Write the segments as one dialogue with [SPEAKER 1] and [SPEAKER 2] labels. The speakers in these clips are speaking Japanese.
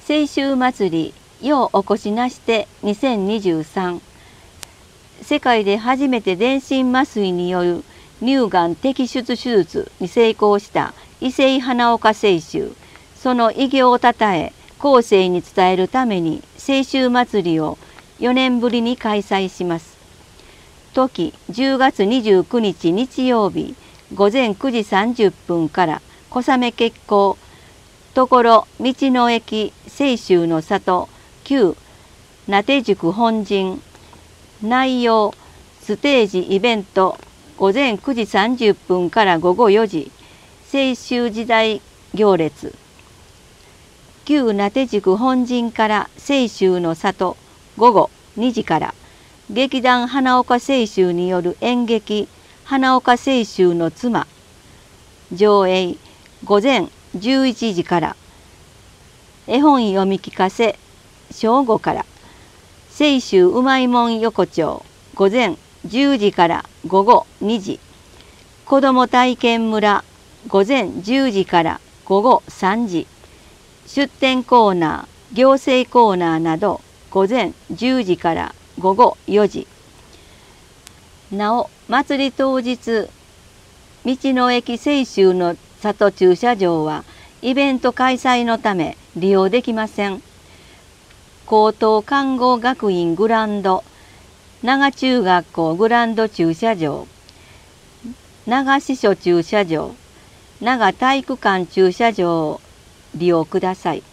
[SPEAKER 1] 清秋祭りようおこしなして2023。世界で初めて全身麻酔による乳がん摘出手術に成功した伊勢花岡清秋、その偉業をたたえ後世に伝えるために清秋祭りを4年ぶりに開催します。時10月29日日曜日午前9時30分から小雨決行、ところ道の駅清秋の里旧名手宿本陣。内容ステージイベント午前9時30分から午後4時清秋時代行列。旧名手宿本陣から清秋の里午後2時から劇団花岡清秋による演劇花岡清秋の妻上映午前11時から、絵本読み聞かせ正午から、清秋うまいもん横丁午前10時から午後2時、子ども体験村午前10時から午後3時、出店コーナー行政コーナーなど午前10時から午後4時。なお祭り当日、道の駅清秋の里駐車場はイベント開催のため利用できません。高等看護学院グランド、長中学校グランド駐車場、長支所駐車場、長体育館駐車場を利用ください。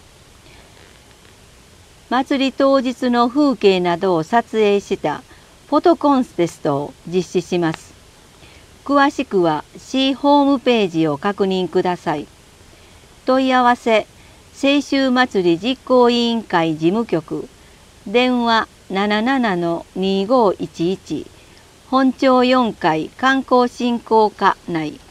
[SPEAKER 1] 祭り当日の風景などを撮影したフォトコンテストを実施します。詳しくは市ホームページを確認ください。問い合わせ清秋祭り実行委員会事務局、電話77-2511、本町4階観光振興課内。